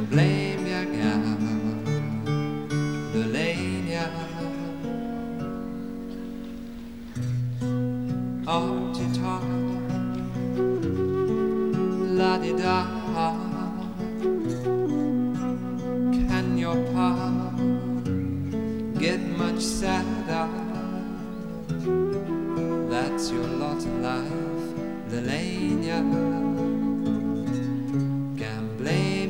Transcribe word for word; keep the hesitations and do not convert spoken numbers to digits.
blame ya gal, Lelania. Aren't you tired? La-di-da. Can your pal get much sadder? That's your lot in life, Lelania.